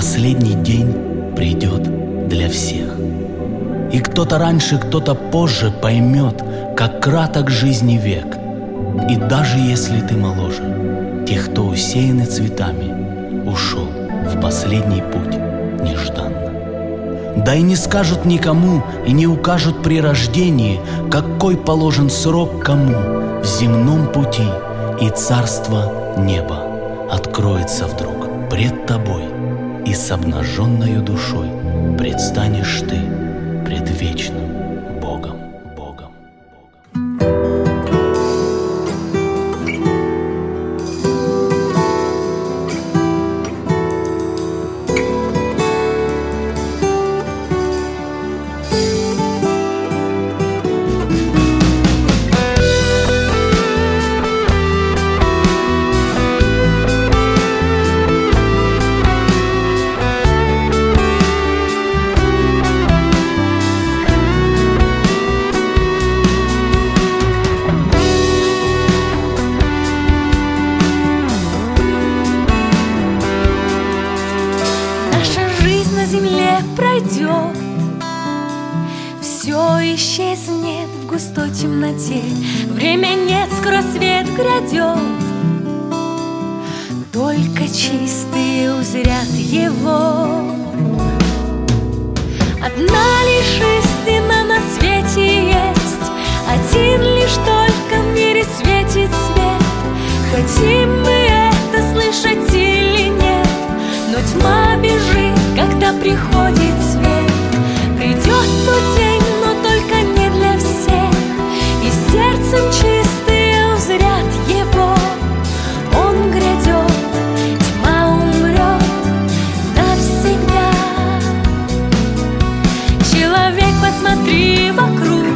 последний день придет для всех. И кто-то раньше, кто-то позже поймет, как краток жизни век. И даже если ты моложе тех, кто усеяны цветами, ушел в последний путь нежданно. Да и не скажут никому и не укажут при рождении, какой положен срок кому в земном пути, и царство неба откроется вдруг пред тобой, и с обнаженною душой предстанешь ты пред вечным Богом. Пройдет, все исчезнет в густой темноте. Время нет, скоро свет грядет. Только чистые узрят его. Одна лишь истина на свете есть, один лишь только в мире светит свет. Хотим мы это слышать или нет, но тьма бежит, когда приходит свет. Придет тот день, но только не для всех, и сердцем чистые узрят его. Он грядет, тьма умрет навсегда. Человек, посмотри вокруг,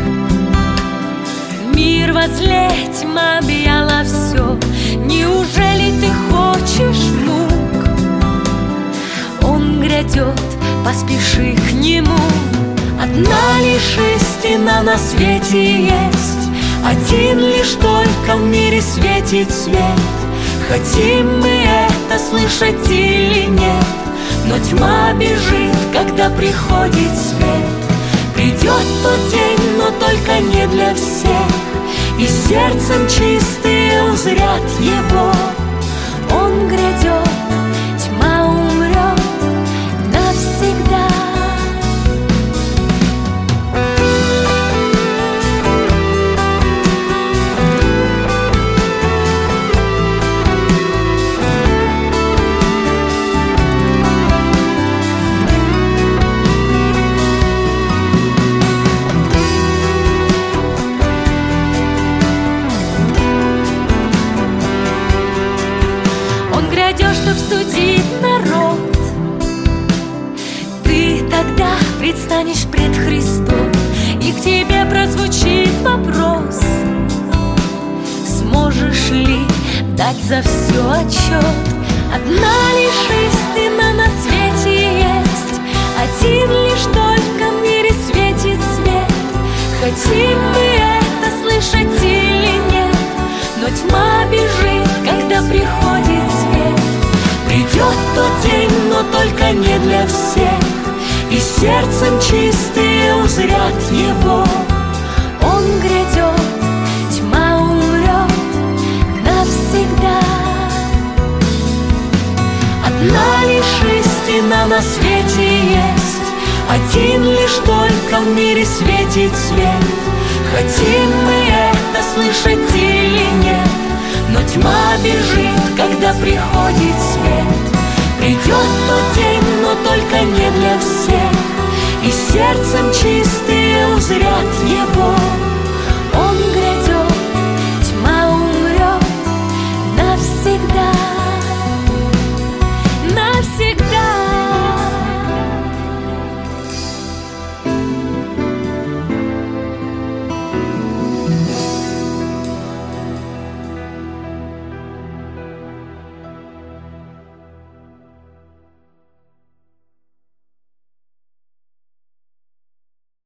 мир возле, тьма объяла все. Неужели ты хочешь мук? Он грядет, поспеши к нему. Одна лишь истина на свете есть, один лишь только в мире светит свет. Хотим мы это слышать или нет, но тьма бежит, когда приходит свет. Придет тот день, но только не для всех, и сердцем чистые узрят его. Он грядет, тьма умрет навсегда. Чтоб судить народ, ты тогда предстанешь пред Христом, и к тебе прозвучит вопрос: сможешь ли дать за все отчет? Одна лишь истина на свете есть, один лишь только в мире светит свет. Хотим мы это слышать или нет, но тьма бежит, когда приходит свет. Придет тот день, но только не для всех, и сердцем чистые узрят его. Он грядет, тьма умрет навсегда. Одна лишь истина на свете есть, один лишь только в мире светит свет. Хотим мы это слышать или нет, но тьма бежит, когда приходит свет. Придет тот день, но только не для всех, и сердцем чистые узрят его.